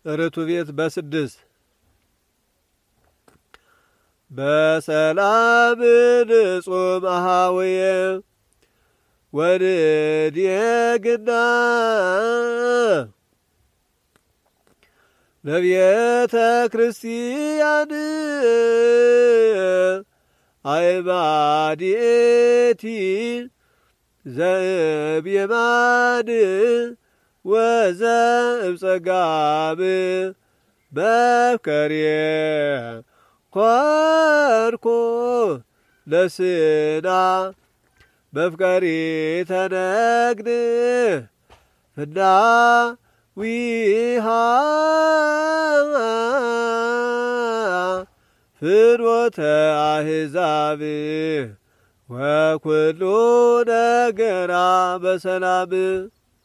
ርቱቤት በስድስት በሰላም ንጹም አሃውየ ወንድየግና ነቢየተ ክርስቲያን አእማዲቲ ዘእብየማን ወዘእብጸጋም በፍቀርየ ኮርኩ ለስና በፍቀሪ ተነግድ ፍናዊሃ ፍኖተ አሕዛብ ወኩሉ ነገራ በሰላም